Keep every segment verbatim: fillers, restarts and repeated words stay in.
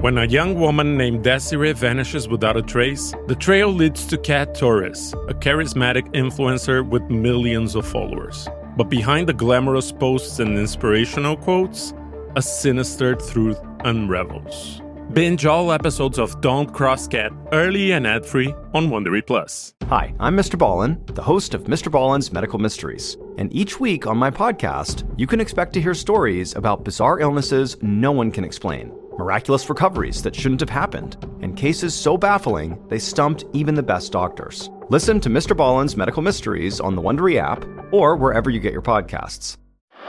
When a young woman named Desiree vanishes without a trace, the trail leads to Kat Torres, a charismatic influencer with millions of followers. But behind the glamorous posts and inspirational quotes, a sinister truth unravels. Binge all episodes of Don't Cross Kat early and ad-free on Wondery Plus. Hi, I'm Mister Ballin, the host of Mister Ballin's Medical Mysteries. And each week on my podcast, you can expect to hear stories about bizarre illnesses no one can explain, miraculous recoveries that shouldn't have happened, and cases so baffling they stumped even the best doctors. Listen to Mister Ballin's Medical Mysteries on the Wondery app or wherever you get your podcasts.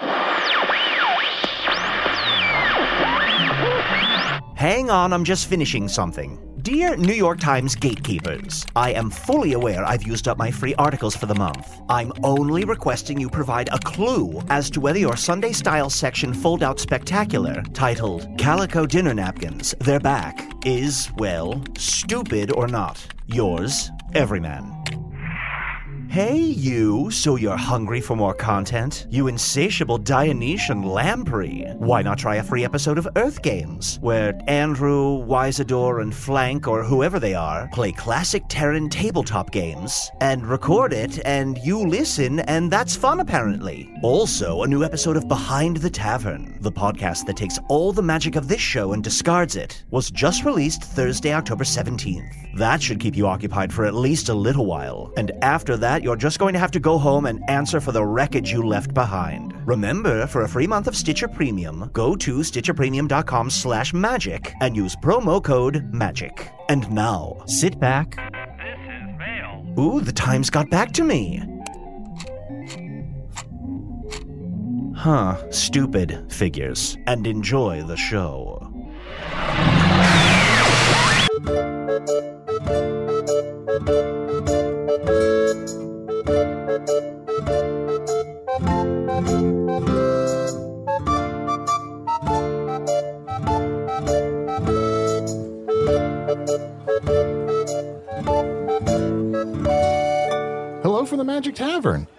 Hang on, I'm just finishing something. Dear New York Times gatekeepers, I am fully aware I've used up my free articles for the month. I'm only requesting you provide a clue as to whether your Sunday Style section fold-out spectacular, titled Calico Dinner Napkins, They're Back, is, well, stupid or not. Yours, Everyman. Hey you, so you're hungry for more content? You insatiable Dionysian lamprey. Why not try a free episode of Earth Games, where Andrew, Wisador, and Flank, or whoever they are, play classic Terran tabletop games, and record it, and you listen, and that's fun apparently. Also, a new episode of Behind the Tavern, the podcast that takes all the magic of this show and discards it, was just released Thursday, October seventeenth. That should keep you occupied for at least a little while, and after that, you're just going to have to go home and answer for the wreckage you left behind. Remember, for a free month of Stitcher Premium, go to stitcherpremium.com slash magic and use promo code MAGIC. And now, sit back. This is Vale. Ooh, the Times got back to me. Huh, stupid figures. And enjoy the show. Hello from the Magic Tavern,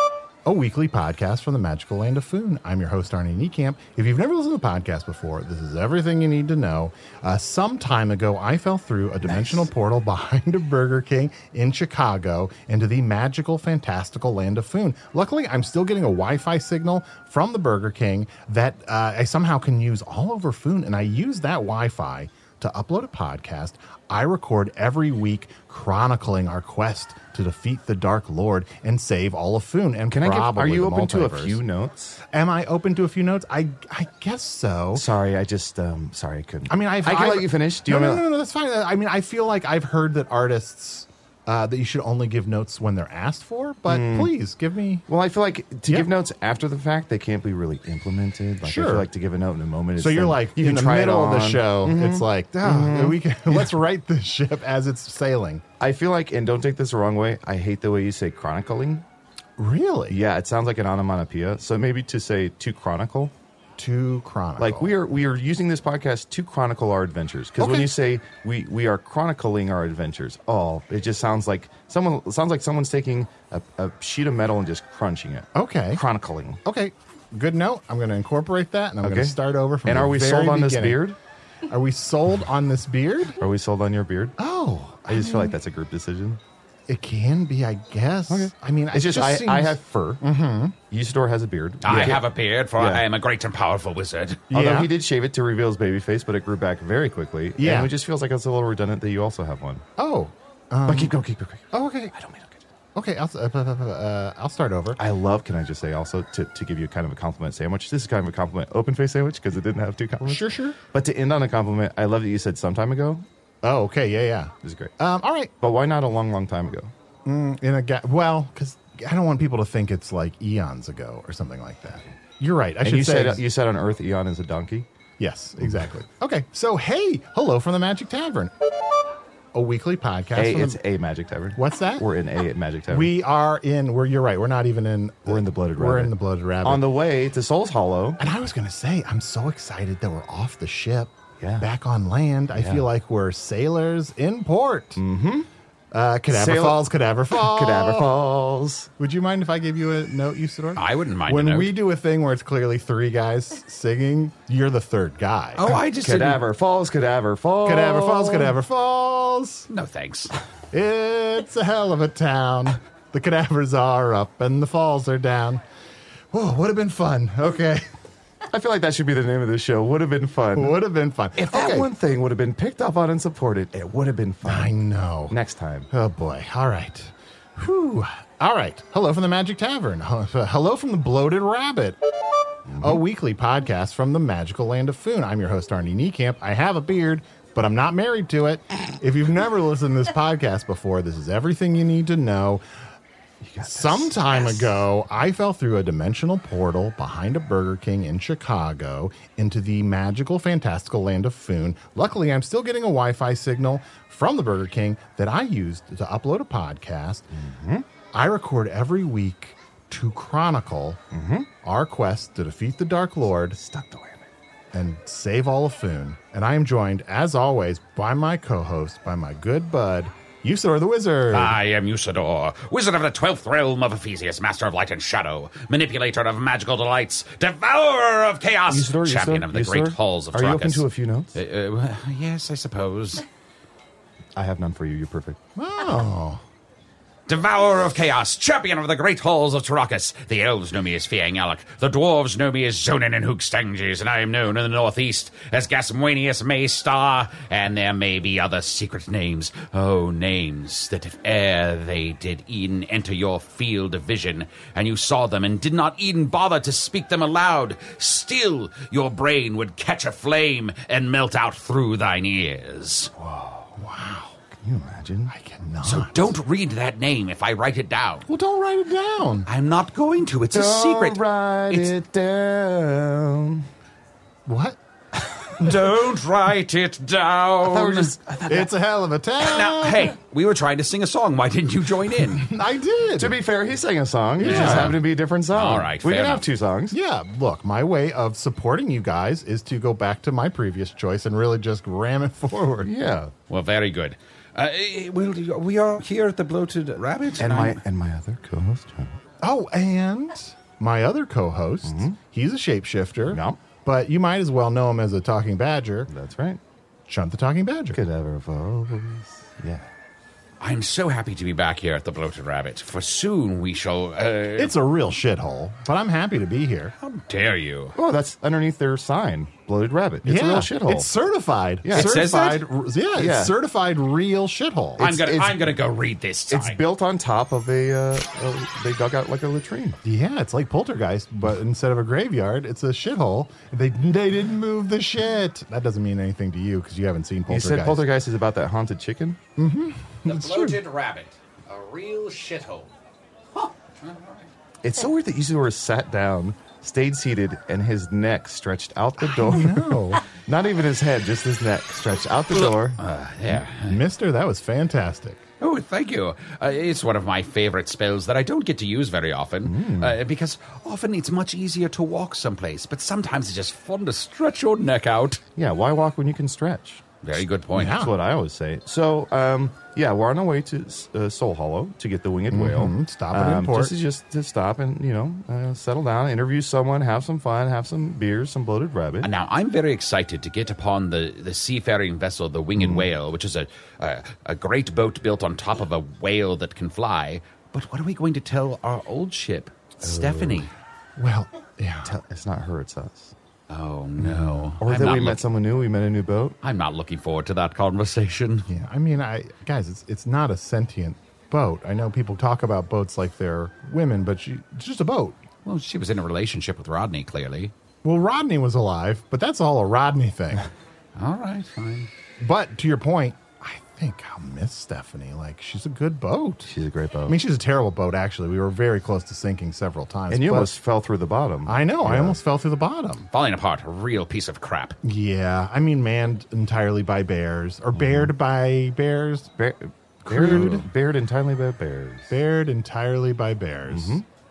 a weekly podcast from the magical land of Foon. I'm your host, Arnie Niekamp. If you've never listened to the podcast before, this is everything you need to know. Uh, some time ago, I fell through a dimensional nice. portal behind a Burger King in Chicago into the magical, fantastical land of Foon. Luckily, I'm still getting a Wi-Fi signal from the Burger King that uh, I somehow can use all over Foon, and I use that Wi-Fi to upload a podcast I record every week chronicling our quest to defeat the Dark Lord and save all of Foon. And Can I give, are you open multiverse. to a few notes? Am I open to a few notes? I I guess so. Sorry, I just, um, sorry, I couldn't. I mean, I've, I can I've, let you finish. Do no, you no, want no, no, no, that's fine. I mean, I feel like I've heard that artists, uh, that you should only give notes when they're asked for, but mm. please give me. Well, I feel like to yeah. give notes after the fact, they can't be really implemented. Like, sure. I feel like to give a note in a moment. So you're like, you in the middle of the show, mm-hmm. it's like, oh, mm-hmm. we can, let's write this ship as it's sailing. I feel like, and don't take this the wrong way, I hate the way you say chronicling. Really? Yeah, it sounds like an onomatopoeia. So maybe to say to chronicle. To chronicle. Like we are we are using this podcast to chronicle our adventures. Because okay. when you say we, we are chronicling our adventures, oh, it just sounds like someone it sounds like someone's taking a, a sheet of metal and just crunching it. Okay. Chronicling. Okay. Good note. I'm going to incorporate that, and I'm okay. going to start over from And the are we very sold on beginning. this beard? Are we sold on this beard? Are we sold on your beard? Oh. I, I just mean, feel like that's a group decision. It can be, I guess. Okay. I mean, it's it just, just I, seems... I have fur. Mm-hmm. Usador has a beard. I yeah. have a beard, for yeah. I am a great and powerful wizard. Although yeah. he did shave it to reveal his baby face, but it grew back very quickly. Yeah. And it just feels like it's a little redundant that you also have one. Oh. Um, but keep going, keep going. Oh, okay. I don't mean okay. Okay, I'll, uh, uh, I'll start over. I love, can I just say also, to, to give you kind of a compliment sandwich. This is kind of a compliment open face sandwich because it didn't have two compliments. Sure, sure. But to end on a compliment, I love that you said some time ago. Oh, okay, yeah, yeah. This is great. Um, all right. But why not a long, long time ago? Mm, in a ga- well, because I don't want people to think it's like eons ago or something like that. You're right. I and should you say said you said on Earth, Eon is a donkey. Yes, exactly. Okay, so hey, hello from the Magic Tavern, a weekly podcast. A, from it's the, a Magic Tavern. What's that? We're in a at Magic Tavern. We are in. We're. You're right. We're not even in. We're in the Blooded We're Rabbit. in the Blooded Rabbit. On the way to Souls Hollow. And I was going to say, I'm so excited that we're off the ship, yeah. back on land. I yeah. feel like we're sailors in port. Mm-hmm. Uh, Cadaver Sail- Falls, Cadaver Falls. Cadaver Falls. Would you mind if I gave you a note, Usador? I wouldn't mind When a note. we do a thing where it's clearly three guys singing, you're the third guy. Oh, I just didn't- Cadaver Falls, Cadaver Falls. Cadaver Falls, Cadaver Falls. No, thanks. It's a hell of a town. The cadavers are up and the falls are down. Whoa, would have been fun. Okay. I feel like that should be the name of the show. Would have been fun. Would have been fun. If that okay. one thing would have been picked up on and supported, it would have been fun. I know. Next time. Oh, boy. All right. Whew. All right. Hello from the Magic Tavern. Hello from the Bloated Rabbit. Mm-hmm. A weekly podcast from the magical land of Foon. I'm your host, Arnie Niekamp. I have a beard, but I'm not married to it. If you've never listened to this podcast before, this is everything you need to know. Some time yes. ago, I fell through a dimensional portal behind a Burger King in Chicago into the magical, fantastical land of Foon. Luckily, I'm still getting a Wi-Fi signal from the Burger King that I used to upload a podcast. Mm-hmm. I record every week to chronicle mm-hmm. our quest to defeat the Dark Lord, Stuck the landing, and save all of Foon. And I am joined, as always, by my co-host, by my good bud, Usador the Wizard. I am Usador, wizard of the twelfth realm of Ephesius, master of light and shadow, manipulator of magical delights, devourer of chaos, Usador, champion Usador, of the Usador? great halls of Are you Trakas. open to a few notes? Uh, uh, yes, I suppose. I have none for you. You're perfect. Oh. Devourer of chaos, champion of the great halls of Tarakas. The elves know me as Fiang Alec. The dwarves know me as Zonin and Hookstanges, and I am known in the northeast as Gasmuenius Maystar, and there may be other secret names. Oh, names that if e'er they did e'en enter your field of vision, and you saw them and did not e'en bother to speak them aloud, still your brain would catch a flame and melt out through thine ears. Whoa. Wow. Can you imagine? I cannot. So don't read that name if I write it down. Well, don't write it down. I'm not going to. It's a Don't secret. write It's- it down. What? Don't write it down. I thought we were just. I thought It's a hell of a town. Now, hey, we were trying to sing a song. Why didn't you join in? I did. To be fair, he sang a song. It Yeah. just happened to be a different song. All right, we fair can have enough. two songs. Yeah, look, my way of supporting you guys is to go back to my previous choice and really just ram it forward. Yeah. Well, very good. Uh, well, we are here at the Bloated Rabbit. And I'm- my and my other co-host. John. Oh, and my other co-host, he's a shapeshifter. Yep. But you might as well know him as a talking badger. That's right. Chunt the talking badger. Cadaver Falls. Yeah. I'm so happy to be back here at the Bloated Rabbit, for soon we shall... Uh, It's a real shithole, but I'm happy to be here. how dare you? Oh, that's underneath their sign. Bloated Rabbit. It's yeah, a real shithole. It's certified. Yeah. It says certified. that? Yeah, it's Yeah. certified real shithole. I'm gonna, it's- I'm gonna go read this sign. It's built on top of a, uh, a. They dug out like a latrine. Yeah, it's like Poltergeist, but instead of a graveyard, it's a shithole. They they didn't move the shit. That doesn't mean anything to you because you haven't seen You Poltergeist. said Poltergeist is about that haunted chicken? the Bloated Rabbit, a real shithole. It's so weird that Isidore sat down, stayed seated, and his neck stretched out the door. No, Not even his head, just his neck stretched out the door. Uh, yeah. Mister, that was fantastic. Oh, thank you. Uh, it's one of my favorite spells that I don't get to use very often, uh, because often it's much easier to walk someplace, but sometimes it's just fun to stretch your neck out. Yeah, why walk when you can stretch? Very good point. Yeah. That's what I always say. So, um, yeah, we're on our way to uh, Soul Hollow to get the winged whale. Mhm, stop at um, import. Just to, just to stop and, you know, uh, settle down, interview someone, have some fun, have some beers, some bloated rabbit. And now I'm very excited to get upon the, the seafaring vessel, the Winged Whale, which is a, a a great boat built on top of a whale that can fly. But what are we going to tell our old ship, Stephanie? Well, yeah. Tell- It's not her, it's us. Oh no! Or I'm that not we look- met someone new, we met a new boat. I'm not looking forward to that conversation. Yeah, I mean, I guys, it's it's not a sentient boat. I know people talk about boats like they're women, but she, it's just a boat. Well, she was in a relationship with Rodney, clearly. Well, Rodney was alive, but that's all a Rodney thing. All right, fine. But to your point, I think I'll miss Stephanie. Like, she's a good boat. She's a great boat. I mean, she's a terrible boat, actually. We were very close to sinking several times. and you but- almost fell through the bottom. I know, I Yeah. almost fell through the bottom. Falling apart, a real piece of crap. Yeah, I mean, manned entirely by bears, or bared by bears, Bear, Crude. Bared, bared entirely by bears. bared entirely by bears. Mm-hmm.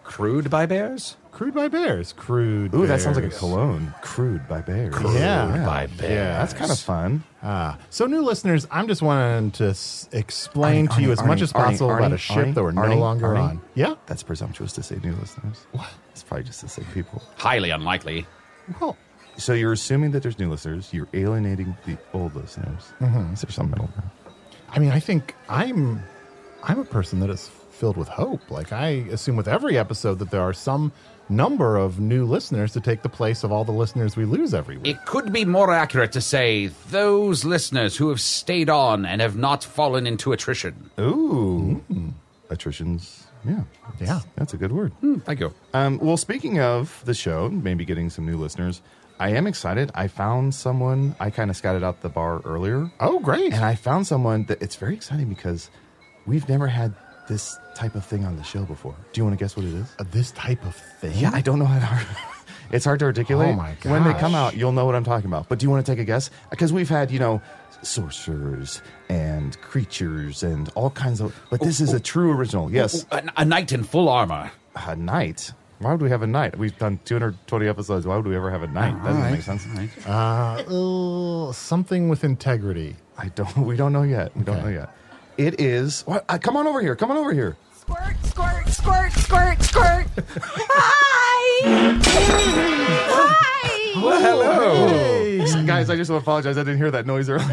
Crude by bears? Crude by Bears. Crude Ooh, Bears. that sounds like a cologne. Crude by Bears. Yeah. by Bears. Yeah. That's kind of fun. Ah, so new listeners, I'm just wanting to s- explain Arnie, to you Arnie, as much Arnie, as possible Arnie, about a Arnie, ship that we're no Arnie, longer Arnie. on. Yeah? That's presumptuous to say new listeners. What? It's probably just the same people. Highly unlikely. Well, So you're assuming that there's new listeners. You're alienating the old listeners. Mm-hmm. Is there some middle ground? I mean, I think I'm I'm a person that is filled with hope. Like, I assume with every episode that there are some number of new listeners to take the place of all the listeners we lose every week. It could be more accurate to say those listeners who have stayed on and have not fallen into attrition. Ooh. Attrition's, yeah. Yeah. That's a good word. Thank you. Um, well, speaking of the show, maybe getting some new listeners, I am excited. I found someone, I kind of scouted out the bar earlier. Oh, great. And I found someone that it's very exciting because we've never had this type of thing on the show before. Do you want to guess what it is? Uh, this type of thing? Yeah, I don't know how to. It's hard to articulate. Oh, my When they gosh. come out, you'll know what I'm talking about. But do you want to take a guess? Because we've had, you know, sorcerers and creatures and all kinds of. But this is a true original. Yes, A, a knight in full armor. a knight. Why would we have a knight? We've done two hundred twenty episodes. Why would we ever have a knight? That doesn't make sense. Uh, uh, something with integrity. I don't. We don't know yet. We don't Okay. know yet. It is. What? Uh, come on over here. Come on over here. Squirt, squirt, squirt, squirt, squirt. Hi. Hi. Well, hello. Guys, I just want to apologize. I didn't hear that noise earlier.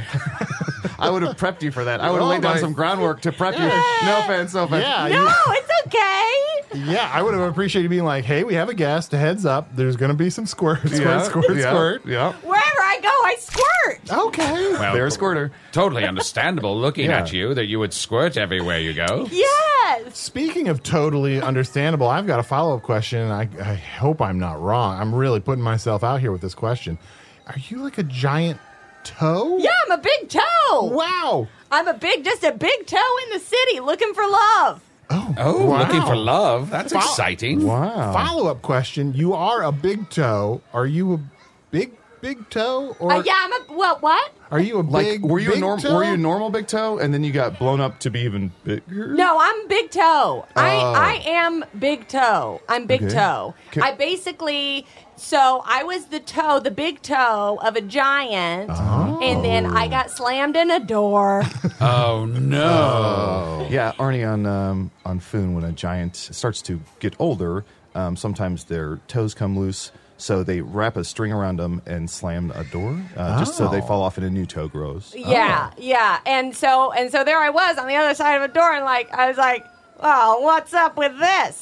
I would have prepped you for that. I would have Oh, laid down my- some groundwork to prep you. No offense. No offense. Yeah, No, it's okay. you- yeah. I would have appreciated being like, "Hey, we have a guest. A heads up. There's going to be some squirt, squirt, Yeah, squirt, yeah, squirt." Yeah. Wherever I go, I squirt. Okay. Well, There's Squirter. Totally understandable looking Yeah. at you that you would squirt everywhere you go. Yes. Speaking of totally understandable, I've got a follow up question, and I, I hope I'm not wrong. I'm really putting myself out here with this question. Are you like a giant toe? Yeah, I'm a big toe. Wow. I'm a big, just a big toe in the city looking for love. Oh, Oh, wow. looking for love. That's Fo- exciting. Wow. Follow up question. You are a big toe. Are you a big, big toe? Or Uh, yeah, I'm a, well, what? are you a Like, big, were you a big norm? toe? Were you a normal big toe, and then you got blown up to be even bigger? No, I'm big toe. I, Oh. I am big toe. I'm big Okay. toe. Okay. I basically, so I was the toe, the big toe of a giant, and then I got slammed in a door. Oh, no. Yeah, Arnie on um, on Foon, when a giant starts to get older, um, sometimes their toes come loose, so they wrap a string around them and slam a door, uh, just so they Oh. fall off and a new toe grows. Yeah, yeah. And so and so there I was on the other side of a door, and like I was like, "Oh, what's up with this?"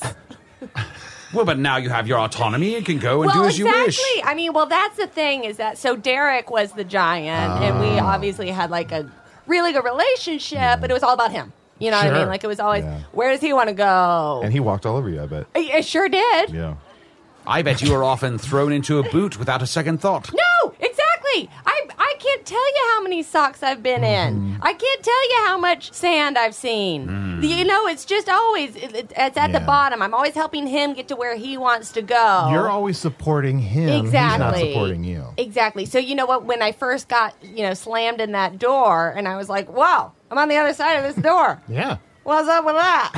Well, but now you have your autonomy and can go and well, do as exactly. you wish. I mean, well, that's the thing is that so Derek was the giant, and we Ah. obviously had like a really good relationship, but it was all about him. You know what I Sure. mean? Like it was always, Yeah. where does he want to go? And he walked all over you, I bet. I, I sure did. Yeah. I bet you were often thrown into a boot without a second thought. No, exactly. I I can't tell you how many socks I've been Mm-hmm. in. I can't tell you how much sand I've seen. You know, it's just always it, it- it's at the Yeah. bottom. I'm always helping him get to where he wants to go. You're always supporting him. Exactly. He's not supporting you. Exactly. So you know what? When I first got you know slammed in that door, and I was like, "Whoa, I'm on the other side of this door. Yeah. What's up with that?"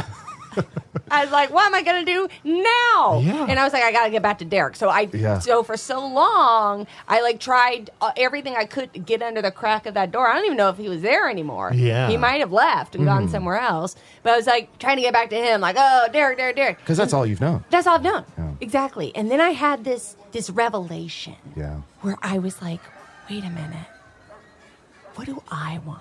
I was like, "What am I gonna do now?" Yeah. And I was like, "I gotta get back to Derek." So I, Yeah. so for so long, I like tried uh, everything I could to get under the crack of that door. I don't even know if he was there anymore. Yeah. he might have left and gone somewhere else. But I was like trying to get back to him, like, "Oh, Derek, Derek, Derek." Because that's all you've known. That's all I've known. Yeah. Exactly. And then I had this this revelation Yeah. where I was like, wait a minute. What do I want?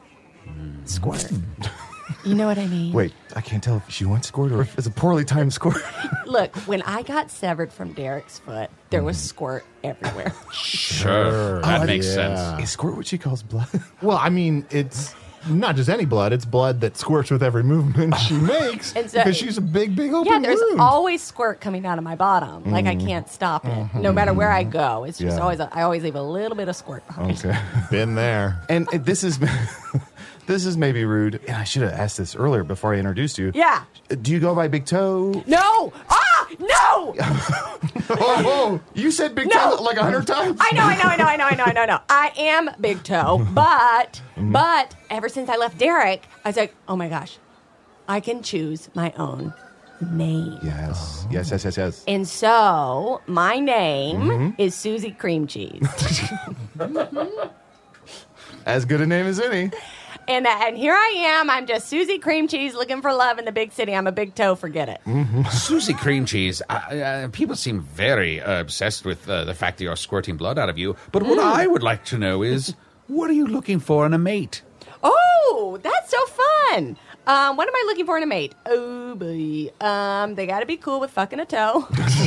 Squirt. You know what I mean? Wait, I can't tell if she wants squirt or if it's a poorly timed squirt. Look, when I got severed from Derek's foot, there was squirt everywhere. Sure. That I- makes yeah. sense. Is squirt what she calls blood? Well, I mean, it's not just any blood. It's blood that squirts with every movement she makes And so- because she's a big, big open Yeah, there's wound. always squirt coming out of my bottom. Like I can't stop it. No matter where I go. It's just Yeah. always, a, I always leave a little bit of squirt behind. Okay. Been there. And uh, this is this is maybe rude, and I should have asked this earlier before I introduced you. Yeah. Do you go by Big Toe? No! Ah! No! Oh, whoa! You said Big No. Toe like a hundred times. I know, I know, I know, I know, I know, I know, I know. I am big toe, but Mm-hmm. but ever since I left Derek, I was like, oh my gosh, I can choose my own name. Yes. Yes, yes, yes, yes. And so my name Mm-hmm. is Susie Cream Cheese. As good a name as any. and and here I am. I'm just Susie Cream Cheese looking for love in the big city. I'm a big toe. Forget it. Susie Cream Cheese, uh, uh, people seem very uh, obsessed with uh, the fact that you're squirting blood out of you. But what I would like to know is, what are you looking for in a mate? Oh, that's so fun. Um, what am I looking for in a mate? Oh, boy. Um, they got to be cool with fucking a toe.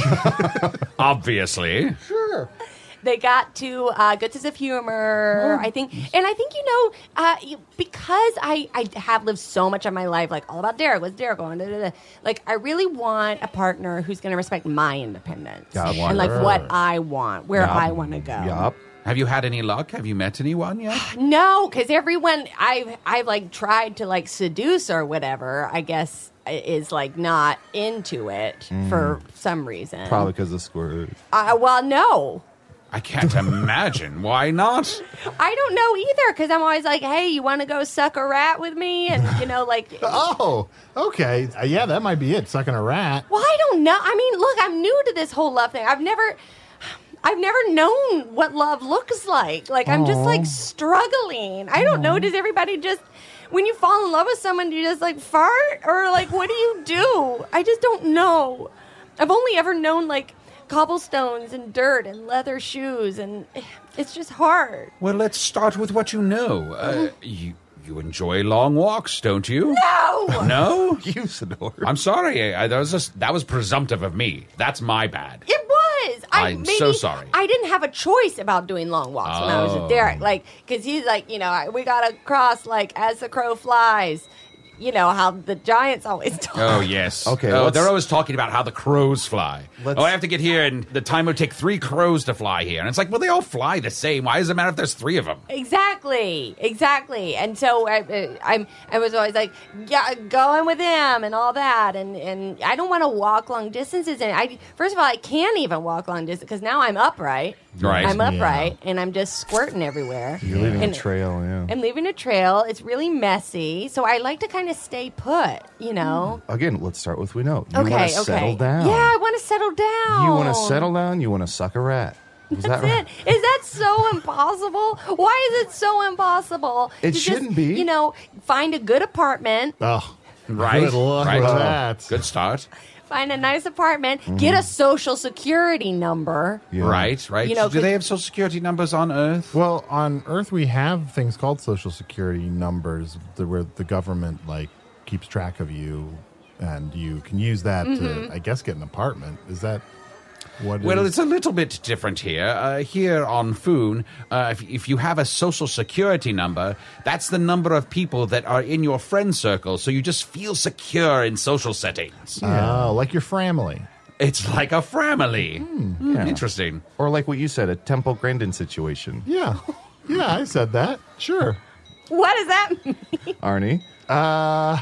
Obviously. Sure. They got to uh, good sense of humor, I think, and I think you know uh, you- because I, I have lived so much of my life like all about Derek. What's Derek going? Da, da, da. Like I really want a partner who's going to respect my independence Yeah, and like sure. what I want, where Yup. I want to go. Yup. Have you had any luck? Have you met anyone yet? No, because everyone I've I've like tried to like seduce or whatever. I guess is like not into it for some reason. Probably because of squirt. Uh, well, no. I can't imagine. Why not? I don't know either because I'm always like, hey, you want to go suck a rat with me? And, you know, like, well, Oh, okay. Uh, yeah, that might be it. Sucking a rat. I don't know. I mean, look, I'm new to this whole love thing. I've never. I've never known what love looks like. Like, I'm just like struggling. I don't know. Does everybody just, when you fall in love with someone, do you just like fart? Or like, what do you do? I just don't know. I've only ever known like cobblestones and dirt and leather shoes, and it's just hard. Well, let's start with what you know. Uh, you you enjoy long walks, don't you? No! No? Usador. I'm sorry. I, that was just, that was presumptive of me. That's my bad. It was. I, I'm maybe, so sorry. I didn't have a choice about doing long walks when I was Oh. with Derek. Like, because he's like, you know, I- we got to cross, like, as the crow flies. You know, how the Giants always talk. Oh, yes. Okay, Oh, let's- they're always talking about how the crows fly. Let's- Oh, I have to get here, and the time would take three crows to fly here. And it's like, well, they all fly the same. Why does it matter if there's three of them? Exactly, exactly. And so I, uh, I'm, I was always like, yeah, going with him and all that. And, and I don't want to walk long distances. And I, first of all, I can't even walk long distance because now I'm upright. Right. I'm upright, and I'm just squirting everywhere. You're leaving And- a trail, yeah. I'm leaving a trail. It's really messy. So I like to kind of stay put, you know? Again, let's start with we know. You Okay, want to okay. settle down. Yeah, I want to settle down. You want to settle down, you want to suck a rat. Is That's that right? it. Is that so impossible? Why is it so impossible? It to just, shouldn't be. You know, find a good apartment, Oh, Right. good luck Right. with Oh, that. Good start. find a nice apartment, get a social security number. Yeah. Right, right. You know, Do they could- have social security numbers on Earth? Well, on Earth, we have things called social security numbers that where the government like keeps track of you, and you can use that Mm-hmm. to, I guess, get an apartment. Is that what? it Well, is? it's a little bit different here. Uh, here on Foon, uh, if, if you have a social security number, that's the number of people that are in your friend circle, so you just feel secure in social settings. Oh, like your family. It's like a family. Hmm, Yeah. Interesting. Or like what you said, a Temple Grandin situation. Yeah, yeah, I said that. Sure. What does that mean? Arnie? Uh,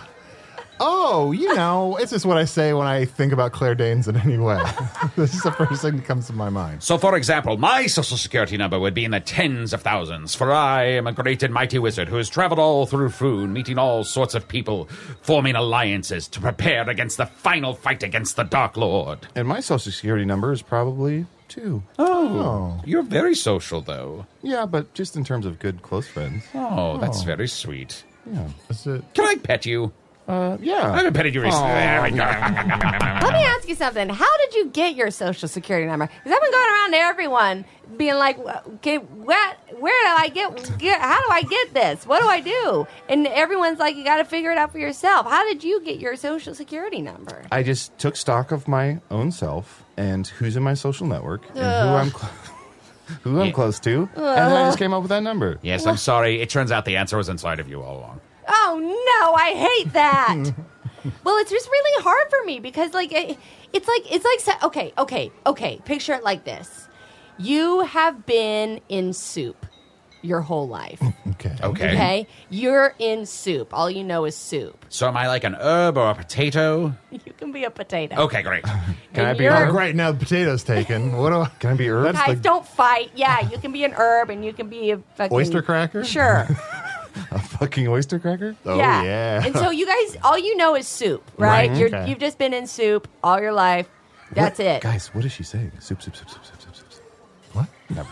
oh, you know, it's just what I say when I think about Claire Danes in any way. This is the first thing that comes to my mind. So, for example, my social security number would be in the tens of thousands, for I am a great and mighty wizard who has traveled all through Foon, meeting all sorts of people, forming alliances to prepare against the final fight against the Dark Lord. And my social security number is probably two. Oh, You're very social, though. Yeah, but just in terms of good close friends. Oh, that's very sweet. Yeah. is it? Can I pet you? Uh, yeah. I haven't petted you recently. There we go. Let me ask you something. How did you get your social security number? Because I've been going around to everyone being like, okay, what, where do I get, get, how do I get this? What do I do? And everyone's like, you got to figure it out for yourself. How did you get your social security number? I just took stock of my own self and who's in my social network and who I'm cl- who I'm Yeah. close to, and then I just came up with that number. Yes, I'm sorry. It turns out the answer was inside of you all along. Oh no, I hate that. Well, it's just really hard for me because like it, it's like it's like sa- okay, okay, okay. Picture it like this: you have been in soup your whole life. Okay. Okay. Okay, you're in soup. All you know is soup. So am I like an herb or a potato? You can be a potato. Okay, great. Can And I be you're- herb? Oh, great. Now the potato's taken. What do I? Can I be herb? That's Guys, the- don't fight. Yeah, you can be an herb and you can be a fucking Oyster cracker? Sure. fucking oyster cracker? Oh, yeah. And so you guys, all you know is soup, right? Right, You're, okay. You've just been in soup all your life. That's What- it. Guys, what is she saying? Soup, soup, soup, soup, soup, soup, soup. soup. What? Never.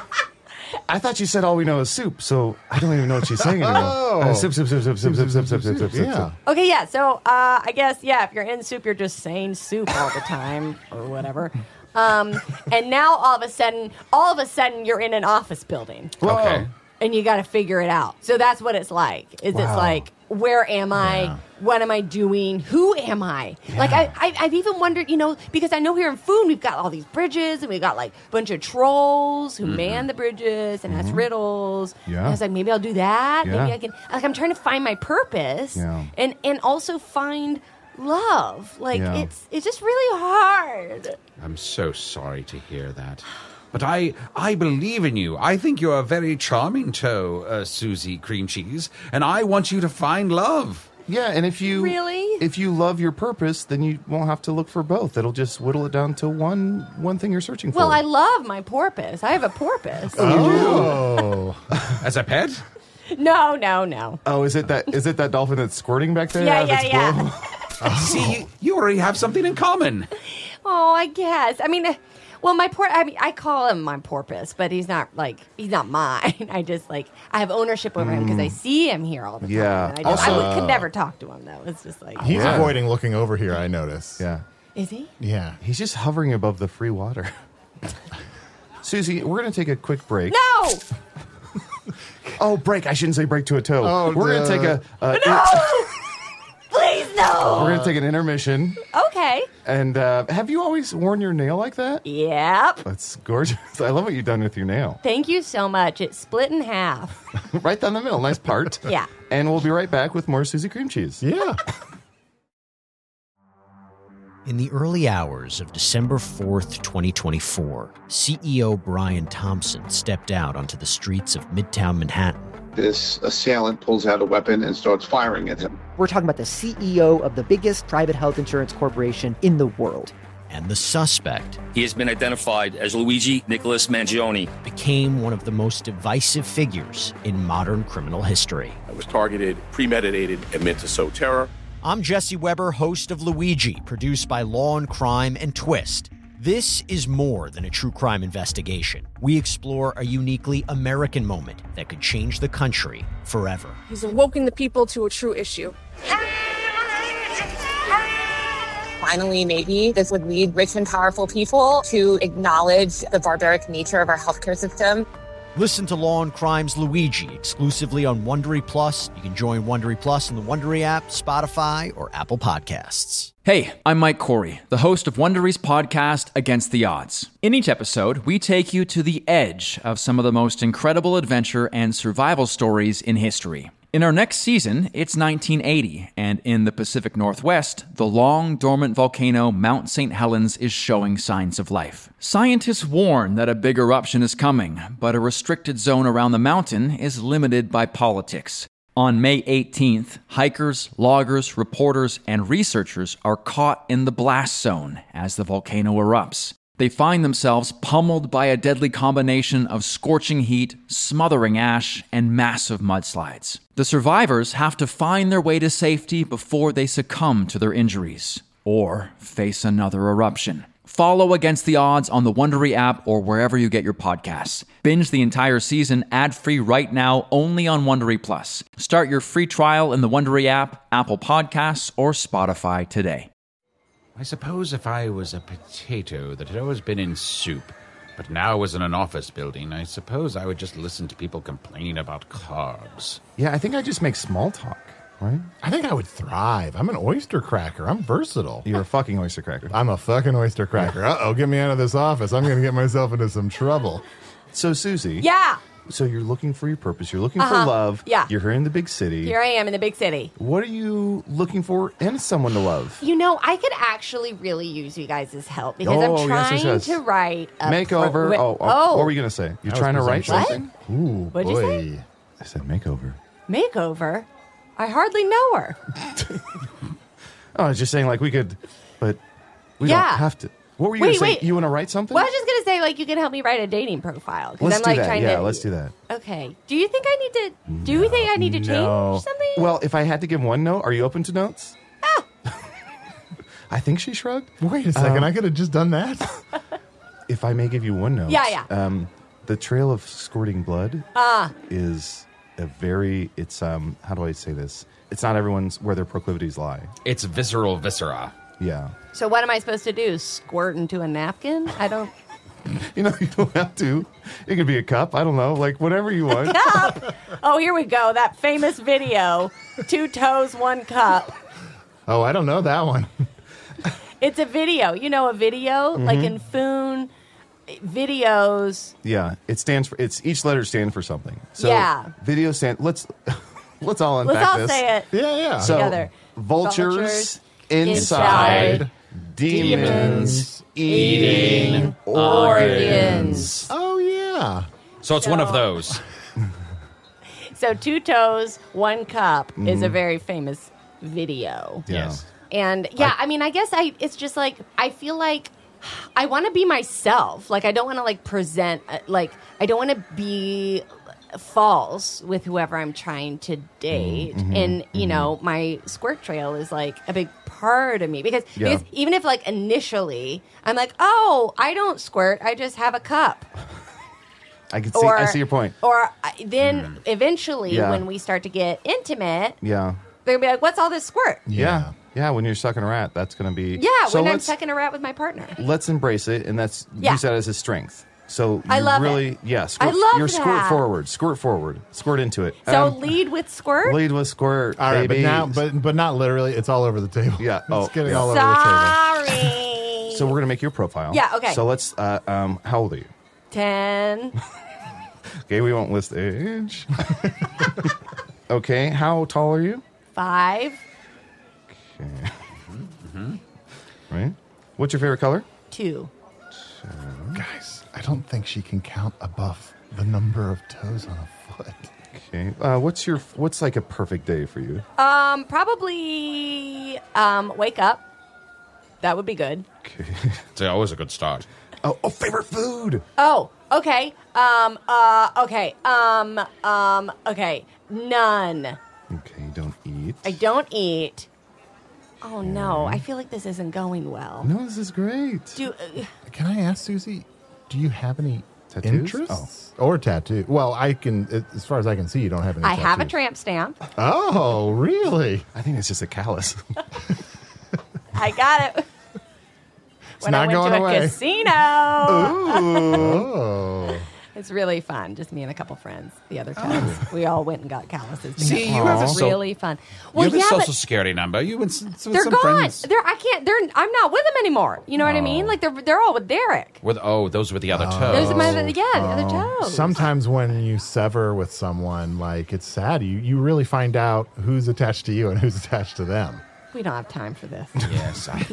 I thought she said all we know is soup, so I don't even know what she's saying anymore. Oh. Uh, soup, soup, soup, soup, soup, soup, soup, soup, soup, soup, soup. Yeah. Okay, yeah. So uh, I guess, yeah, if you're in soup, you're just saying soup all the time or whatever. Um, and now all of a sudden, all of a sudden, you're in an office building. Okay. And you got to figure it out. So that's what it's like. Is Wow. it's like, where am I? Yeah. What am I doing? Who am I? Like I, I, I've even wondered, you know, because I know here in Foon we've got all these bridges and we've got like a bunch of trolls who man the bridges and ask riddles. Yeah. And I was like, maybe I'll do that. Yeah. Maybe I can. Like I'm trying to find my purpose. Yeah. And and also find love. Like Yeah. it's it's just really hard. I'm so sorry to hear that. But I I believe in you. I think you're a very charming toe, uh, Susie Cream Cheese, and I want you to find love. Yeah, and if you Really? if you love your purpose, then you won't have to look for both. It'll just whittle it down to one one thing you're searching for. Well, I love my porpoise. I have a porpoise. Oh. As a pet? No, no, no. Oh, is it that is it that dolphin that's squirting back there? Yeah, out of its yeah, yeah. blowhole? See, you, you already have something in common. Oh, I guess. I mean, uh, well, my por- I mean, I call him my porpoise, but he's not like he's not mine. I just like I have ownership over him because I see him here all the time. Yeah. And I, just, I Also- would, could never talk to him though. It's just like, He's Yeah. avoiding looking over here, I notice. Yeah. is he? Yeah. He's just hovering above the free water. Susie, we're going to take a quick break. No, Oh, break. I shouldn't say break to a toe. Oh, we're going to no. take a uh, no, please no. we're going to take an intermission. Okay. And uh, have you always worn your nail like that? Yep. That's gorgeous. I love what you've done with your nail. Thank you so much. It's split in half. Right down the middle. Nice part. Yeah. And we'll be right back with more Susie Cream Cheese. Yeah. In the early hours of December fourth, twenty twenty-four, C E O Brian Thompson stepped out onto the streets of Midtown Manhattan. This assailant pulls out a weapon and starts firing at him. We're talking about the C E O of the biggest private health insurance corporation in the world. And the suspect He has been identified as Luigi Nicholas Mangione. became one of the most divisive figures in modern criminal history. It was targeted, premeditated, and meant to sow terror. I'm Jesse Weber, host of Luigi, produced by Law and Crime and Twist. This is more than a true crime investigation. We explore a uniquely American moment that could change the country forever. He's awoken the people to a true issue. Finally, maybe this would lead rich and powerful people to acknowledge the barbaric nature of our healthcare system. Listen to Law and Crime's Luigi exclusively on Wondery Plus. You can join Wondery Plus in the Wondery app, Spotify, or Apple Podcasts. Hey, I'm Mike Corey, the host of Wondery's podcast, Against the Odds. In each episode, we take you to the edge of some of the most incredible adventure and survival stories in history. In our next season, it's nineteen eighty, and in the Pacific Northwest, the long-dormant volcano Mount Saint Helens is showing signs of life. Scientists warn that a big eruption is coming, but a restricted zone around the mountain is limited by politics. On May eighteenth, hikers, loggers, reporters, and researchers are caught in the blast zone as the volcano erupts. They find themselves pummeled by a deadly combination of scorching heat, smothering ash, and massive mudslides. The survivors have to find their way to safety before they succumb to their injuries, or face another eruption. Follow Against the Odds on the Wondery app or wherever you get your podcasts. Binge the entire season ad-free right now only on Wondery Plus. Start your free trial in the Wondery app, Apple Podcasts, or Spotify today. I suppose if I was a potato that had always been in soup, but now was in an office building, I suppose I would just listen to people complaining about carbs. Yeah, I think I just make small talk, right? I think I would thrive. I'm an oyster cracker. I'm versatile. You're a fucking oyster cracker. I'm a fucking oyster cracker. Uh-oh, get me out of this office. I'm going to get myself into some trouble. So, Susie. Yeah. So you're looking for your purpose. You're looking Uh-huh. for love. Yeah. You're here in the big city. Here I am in the big city. What are you looking for in someone to love? You know, I could actually really use you guys' help because Oh, I'm yes, trying yes, yes. to write a Makeover. pro- oh, oh, oh. what were you going to say? You're That trying to was write presumptuous. something? Ooh, What'd you boy. say? I said makeover. Makeover? I hardly know her. Oh, I was just saying, like, we could, but we Yeah. don't have to. What were you Wait, going to say? wait. You want to write something? Well, I was just gonna say, like, you can help me write a dating profile. 'cause Let's I'm do like that. trying Yeah, to. let's do that. Okay. Do you think I need to? Do you think I need to No. change something? Well, if I had to give one note, are you open to notes? Ah. I think she shrugged. Wait a second. Um, I could have just done that. If I may give you one note. Yeah, yeah. Um, the trail of squirting blood Ah. is a very, it's, um, how do I say this? It's not everyone's where their proclivities lie. It's visceral viscera. Yeah. So what am I supposed to do? Squirt into a napkin? I don't. You know, you don't have to. It could be a cup. I don't know. Like, whatever you want. Cup. Oh, here we go. That famous video. Two toes, one cup. Oh, I don't know that one. It's a video. You know, a video like Mhm. in Foon videos. Yeah. It stands for, it's, each letter stands for something. So Yeah. video stand, let's, let's all unpack Let's all this. say it. Yeah, yeah. So, Together. vultures, Vultures, inside, inside, demons, eating organs. Oh, yeah. So it's one of those. So two toes, one cup is a Mhm. very famous video. Yes. And yeah, I, mean, I guess I it's just like I feel like I want to be myself. Like I don't want to like present uh, like I don't want to be false with whoever I'm trying to date. Mhm, and you know, my squirt trail is like a big part of me because Yeah. because even if like initially I'm like, "Oh, I don't squirt. I just have a cup." I can see, I see your point. Or I- then eventually Yeah. when we start to get intimate, Yeah. they're gonna be like, "What's all this squirt?" Yeah. Yeah. When you're sucking a rat, that's going to be. Yeah, So when I'm let's, sucking a rat with my partner. let's embrace it, and that's Yeah. use that as a strength. So I you love it. really, yeah. Squirt, I love you're squirt that. forward, squirt forward, squirt into it. So Um, lead with squirt. lead with squirt. All right, baby. but now, but but not literally. It's all over the table. Yeah. It's Oh, getting yeah. all over the table. Sorry. So we're gonna make your profile. Yeah, okay. So let's. Uh, um, how old are you? Ten. Okay, we won't list age. Okay, how tall are you? Five. Right. What's your favorite color? Two. Guys, I don't think she can count above the number of toes on a foot. Okay. Uh, what's your what's like a perfect day for you? Um, probably um, wake up. That would be good. It's always a good start. Oh, oh, favorite food. Oh, okay. Um, uh, okay. Um, um, okay. None. Okay, you don't eat. I don't eat. Oh no, I feel like this isn't going well. No, this is great. Do uh, Can I ask Susie? Do you have any Tattoos? interests or tattoo? Well, I can. As far as I can see, you don't have any. I have a tattoos. tramp stamp. Oh, really? I think it's just a callus. I got it. It's when not I went going to a away. casino. Oh. It's really fun. Just me and a couple friends. The other times we all went and got calluses. See, together. you have a It's so- really fun. You Well, have a yeah, social but security number. You went s- with they're some gone. friends. They're I can't. They're I'm not with them anymore. You know what I mean? Like they're they're all with Derek. With oh, those were the other toes. Those are my other- yeah, the other Oh. toes. Sometimes when you sever with someone, like it's sad. You you really find out who's attached to you and who's attached to them. We don't have time for this. Yes. I,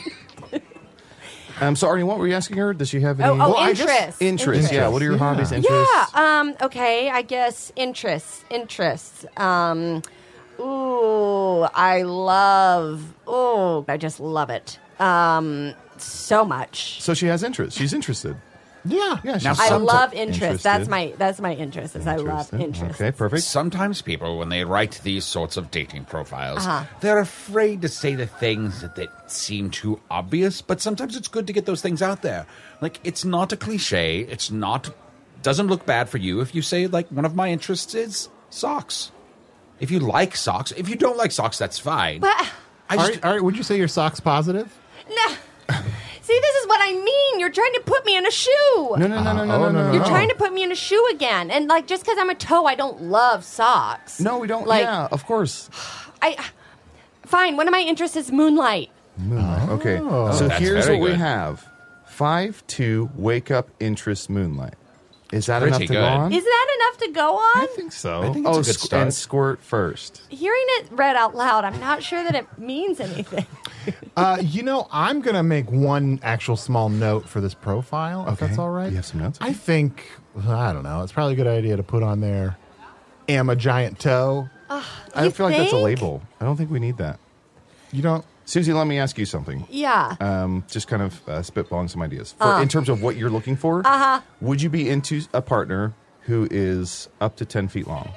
um, so, Arnie, what were you asking her? Does she have any? Oh, oh, Well, I guess- interests. Interests. Yeah. What are your Yeah. hobbies? Interests. Yeah. Um. Okay. I guess interests. Interests. Um. Ooh. I love. Oh. I just love it. Um. So much. So she has interest. She's interested. Yeah. Yeah. She's Now, I some- love interest. interested. That's my. That's my interest. Is I love Interested. interest. Okay, perfect. Sometimes people, when they write these sorts of dating profiles, Uh-huh. they're afraid to say the things that, that seem too obvious. But sometimes it's good to get those things out there. Like it's not a cliche. It's not. Doesn't look bad for you if you say like one of my interests is socks. If you like socks, if you don't like socks, that's fine. But I All just, right, all right, would you say your socks positive? no. See, this is what I mean. You're trying to put me in a shoe. No, no, no, no, no, Oh, no, no, no, no, You're no. trying to put me in a shoe again, and like just because I'm a toe, I don't love socks. No, we don't. Like- yeah, of course. I. Fine. One of my interests is moonlight. Moonlight. Okay. Oh. So That's here's very what we good. have: five two wake up interest moonlight. Is that Pretty enough to good. go on? Is that enough to go on? I think so. I think it's oh, a good squ- start. and squirt first. Hearing it read out loud, I'm not sure that it means anything. Uh, you know, I'm going to make one actual small note for this profile, if Okay. that's all right. You have some notes? I think, I don't know, it's probably a good idea to put on there, am a giant toe. I feel like that's a label. I don't think we need that. You don't? Susie, let me ask you something. Yeah. Um, just kind of uh, spitballing some ideas. For, Uh. in terms of what you're looking for, Uh-huh. would you be into a partner who is up to ten feet long?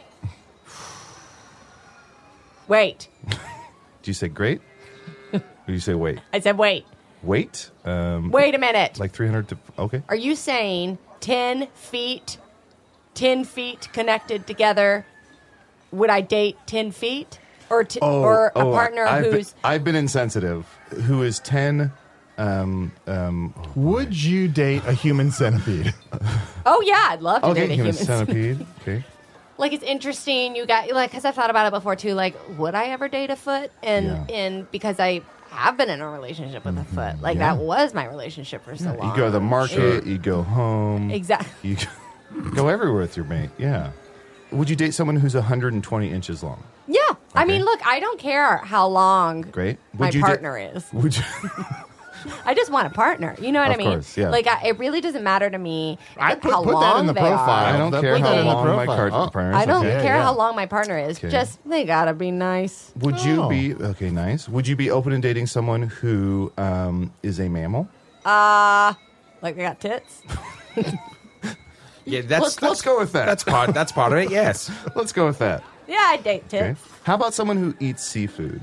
Wait. Do you say great? Or do you say wait? I said wait. Wait? Um, Wait a minute. Like three hundred to... Okay. Are you saying ten feet, ten feet connected together, would I date ten feet? Or, t- or a partner I've who's... Been, I've been insensitive. Who is ten... Um, um, Would you date a human centipede? Oh, yeah, I'd love to okay, date a human human centipede. Okay. Like, it's interesting. You got, like, because I've thought about it before, too. Like, would I ever date a foot? And, Yeah. and because I have been in a relationship with a foot. Like, Yeah. that was my relationship for so long. You go to the market, you go home. Exactly. You go, go everywhere with your mate. Yeah. Would you date someone who's one hundred twenty inches long? Yeah. I mean, look, I don't care how long Great. my Would you da- partner is. Would you? I just want a partner. You know what Of I mean? course, yeah. Like, I, it really doesn't matter to me I put, how put long that in the they profile. are. I don't Put care that how in the long my profile. card- Oh. partner is. I don't Okay. care yeah. how long my partner is. Okay. Just, they gotta be nice. Would you Oh. be okay? Nice. Would you be open in dating someone who um, is a mammal? Uh, like they got tits? Yeah, that's, Let's- let's go with that. That's part. That's part of it. Yes. Let's go with that. Yeah, I date tits. Okay. How about someone who eats seafood?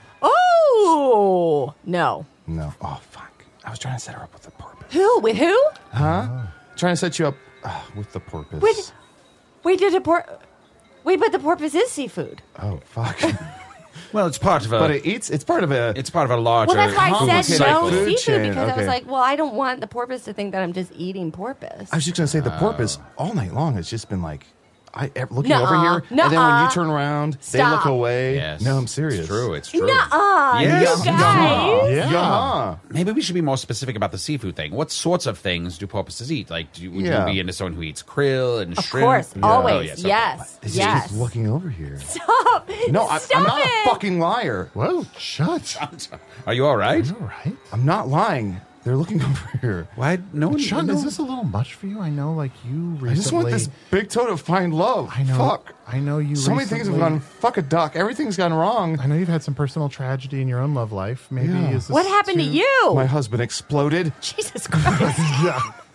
Oh, no. No. Oh fuck! I was trying to set her up with the porpoise. Who? With who? Huh? Trying to set you up uh, with the porpoise. Wait, wait, did a por- Wait, but the porpoise is seafood. Oh fuck! Well, it's part of a. but it eats. It's part of a. It's part of a larger. Well, that's why I complicated said no food seafood chain. because I was Okay. like, well, I don't want the porpoise to think that I'm just eating porpoise. I was just gonna say the porpoise all night long has just been like, I e- looking Nuh-uh. over here, and then when Nuh-uh. you turn around, they Stop. look away. Yes. No, I'm serious. It's true. It's true. Nuh-uh, Yes. you guys. Yeah. Yeah. Maybe we should be more specific about the seafood thing. What sorts of things do porpoises eat? Like, do you, would Yeah. you be into someone who eats krill and Of shrimp? course, Yeah. always, Oh, yes, okay. yes, It's yes. just looking over here. Stop! No, I, Stop I'm not it. a fucking liar. Whoa, shut. Are you all right? All right. I'm not lying. They're looking over here. Why? No one. Sean, no, is this a little much for you? I know, like, you recently... I just want this big toe to find love. I know. Fuck. I know you So many things have recently- gone fuck a duck. Everything's gone wrong. I know you've had some personal tragedy in your own love life. Maybe Yeah. is this What happened to too- you? My husband exploded. Jesus Christ! Yeah.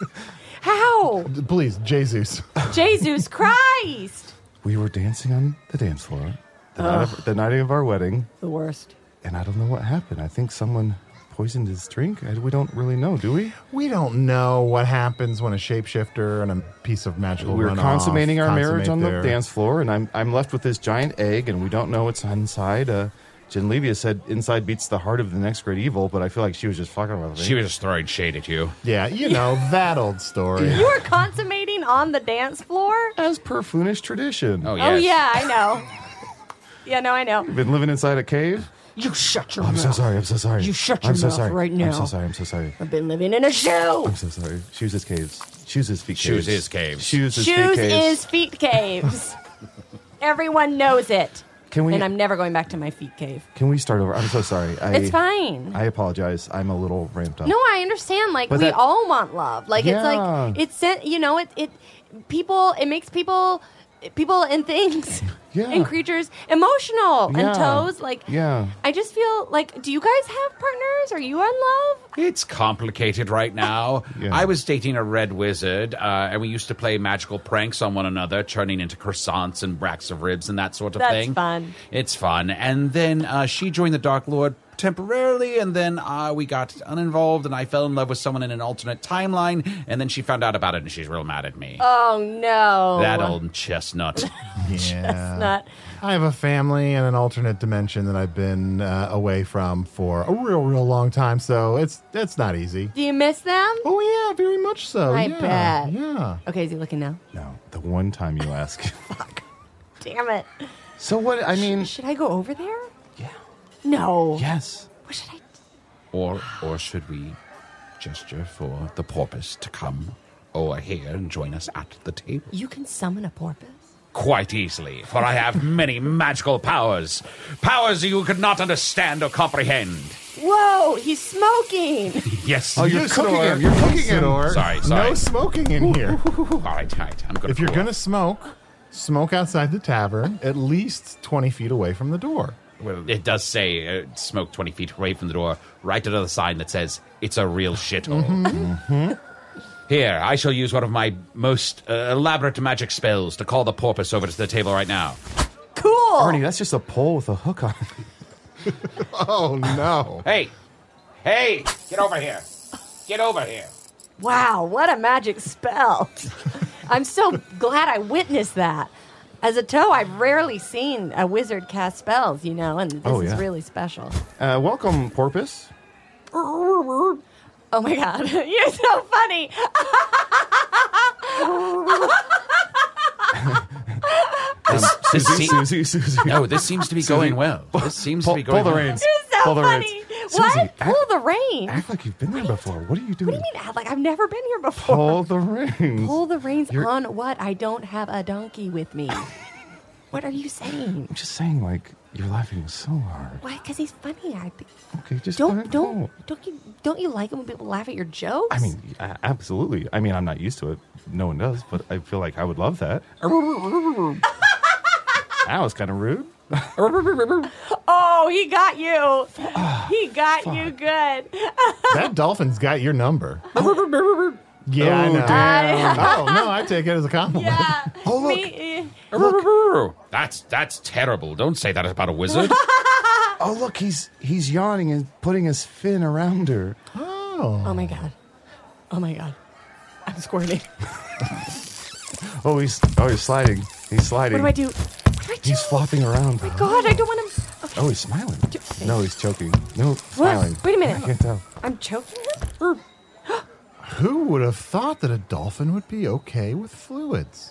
How? Please, Jesus. Jesus Christ! We were dancing on the dance floor the, night of, the night of our wedding, The worst. and I don't know what happened. I think someone poisoned his drink. I, we don't really know, do we? We don't know what happens when a shapeshifter and a piece of magical We were runoff consummating our consummate marriage on the their- dance floor, and I'm I'm left with this giant egg, and we don't know what's inside. Uh, Genlevia said inside beats the heart of the next great evil, but I feel like she was just fucking with me. She was just throwing shade at you. Yeah, you know, that old story. You were consummating on the dance floor? as per Foonish tradition. Oh, Oh, yeah, I know. Yeah, no, I know. Been living inside a cave? You shut your Oh, I'm mouth. so sorry. I'm so sorry. You shut your I'm so mouth sorry. right now. I'm so sorry. I'm so sorry. I've been living in a shoe. I'm so sorry. Shoes is caves. Shoes is feet Shoes caves. is caves. Shoes is feet Shoes caves. is feet caves. Everyone knows it. Can we? And I'm never going back to my feet cave. Can we start over? I'm so sorry. I, It's fine. I apologize. I'm a little ramped up. No, I understand. Like But we that- all want love. Like it's Yeah. like it's sen- you know it it people it makes people people and things Yeah. and creatures emotional Yeah. and toes. Like Yeah. I just feel like do you guys have partners? Are you in love? It's complicated right now. Yeah. I was dating a red wizard, uh, and we used to play magical pranks on one another, turning into croissants and racks of ribs and that sort of That's thing. fun. It's fun. And then uh, she joined the Dark Lord temporarily, and then uh, we got uninvolved, and I fell in love with someone in an alternate timeline, and then she found out about it, and she's real mad at me. Oh no. That old chestnut. Yeah. Chestnut. I have a family in an alternate dimension that I've been uh, away from for a real, real long time, so it's it's not easy. Do you miss them? Oh yeah, very much so. I yeah, bet. Yeah. Okay, is he looking now? No, the one time you ask. Damn it. So what? I mean, Should I go over there? Yeah. No. yes. What should I Or, or should we gesture for the porpoise to come over here and join us at the table? You can summon a porpoise? Quite easily, for I have many magical powers. Powers you could not understand or comprehend. Whoa, he's smoking. Yes. Oh, you're Usador, cooking him. You're cooking him. Usador. Sorry, sorry. No smoking in here. All right, all right. I'm going If you're going to smoke, smoke outside the tavern, at least twenty feet away from the door. Well, it does say uh, smoke twenty feet away from the door, right under the sign that says, it's a real shithole. Mm-hmm. Here, I shall use one of my most uh, elaborate magic spells to call the porpoise over to the table right now. Cool! Ernie, that's just a pole with a hook on it. Oh, no. Hey! Hey! Get over here! Get over here! Wow, what a magic spell. I'm so glad I witnessed that. As a toe, I've rarely seen a wizard cast spells, you know, and this Oh, is yeah. really special. Uh, welcome, porpoise. Oh my god, you're so funny. This, this Susie, se- Susie, Susie. No, this seems to be Susie. going well. This seems Pull- to be going pull the well. reins. You're so Pull the funny. reins. What? Susie, Pull act- the reins? Act like you've been there before. What are you doing? What do you mean? Like, I've never been here before. Pull the reins. Pull the reins You're- on what? I don't have a donkey with me. What are you saying? I'm just saying, like, you're laughing so hard. Why? Because he's funny. I think. Okay, just Don't let it don't go. don't you don't you like it when people laugh at your jokes? I mean, a- absolutely. I mean, I'm not used to it. No one does, but I feel like I would love that. That was kind of rude. Oh, he got you. He got you good. That dolphin's got your number. Yeah, I Oh, know. damn. Oh, no, I take it as a compliment. Yeah. Oh, look. Me, That's that's terrible. Don't say that about a wizard. Oh, look, he's he's yawning and putting his fin around her. Oh. oh my god. Oh my god. I'm squirting. Oh, he's oh, he's sliding. He's sliding. What do I do? What do I do? He's flopping around. Oh my god, I don't want him. Okay. Oh, he's smiling. No, he's choking. No, smiling. Wait a minute. I can't tell. I'm choking him? Who would have thought that a dolphin would be okay with fluids?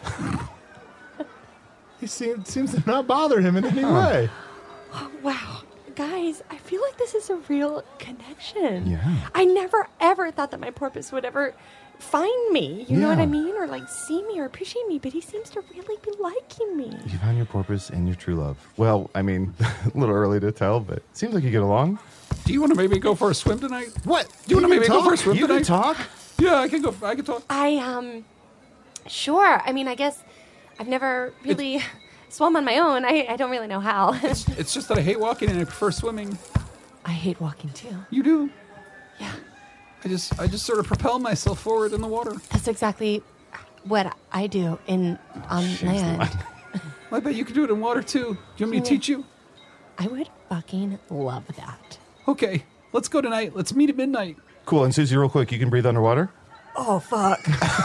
He seems, seems to not bother him in any way. Oh, wow. Guys, I feel like this is a real connection. Yeah. I never ever thought that my porpoise would ever find me. You know what Yeah. I mean? Or like see me or appreciate me, but he seems to really be liking me. You found your porpoise and your true love. Well, I mean, a little early to tell, but seems like you get along. Do you want to maybe go for a swim tonight? What? Do you want to maybe go for a swim You tonight? can talk. Yeah, I can go. I can talk. I um sure. I mean I guess I've never really swum on my own. I, I don't really know how. It's, it's just that I hate walking and I prefer swimming. I hate walking too. You do? Yeah. I just I just sort of propel myself forward in the water. That's exactly what I do in on land. I bet you could do it in water too. Do you want me to teach you? I would fucking love that. Okay, let's go tonight. Let's meet at midnight. Cool. And Susie, real quick, you can breathe underwater? Oh fuck.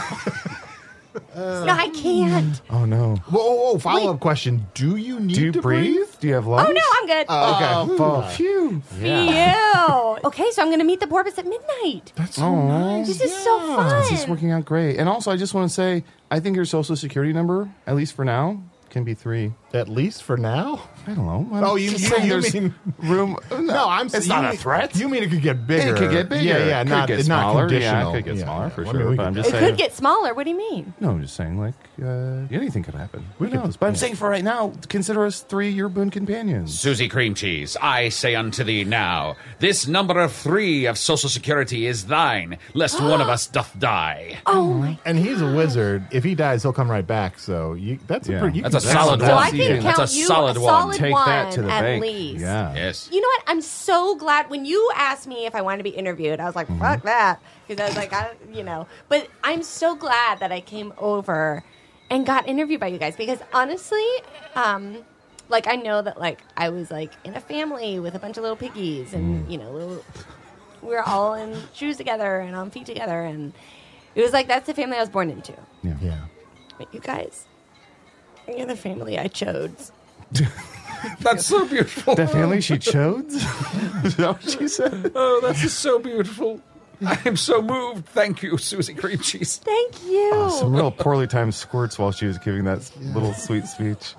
No, I can't. Oh, no. Whoa, whoa, whoa, follow-up question. Do you need Do you to breathe? breathe? Do you have lungs? Oh no, I'm good. Oh, okay. Oh, phew. Phew. Okay, so I'm gonna meet the porpoise at midnight. That's so Oh, nice. This is so fun. This is working out great. And also, I just want to say, I think your social security number, at least for now, can be three. At least for now? I don't know. I'm Oh, you, just you, saying you there's mean room. No, No, I'm It's you not a mean- threat. You mean it could get bigger? It could get bigger. Yeah, yeah, It could not, get it's not smaller. Yeah, it conditional. could get smaller for I sure, mean, we but could- I'm just It saying- could get smaller. What do you mean? No, I'm just saying, like, uh, anything could happen. Who We could- knows? But I'm yeah. saying for right now, consider us three your boon companions. Susie Cream Cheese, I say unto thee now, this number of three of Social Security is thine, lest one of us doth die. Oh my. And he's a wizard. If he dies, he'll come right back. So you, that's Yeah. a pretty. You That's can a count solid that. So one. I can That's count a you solid a one. solid Take one that to the at bank. least. Yeah. Yes. You know what? I'm so glad when you asked me if I wanted to be interviewed. I was like, "Fuck that," because I was like, I, you know. But I'm so glad that I came over and got interviewed by you guys because honestly, um, like I know that like I was like in a family with a bunch of little piggies, and you know, little, we were all in shoes together and on feet together, and it was like that's the family I was born into. Yeah. Yeah. But you guys, you're the family I chose. That's so beautiful. That family she chose? Is that what she said? Oh, that's just so beautiful. I am so moved. Thank you, Susie Cream Cheese. Thank you. Oh, some real poorly timed squirts while she was giving that little sweet speech.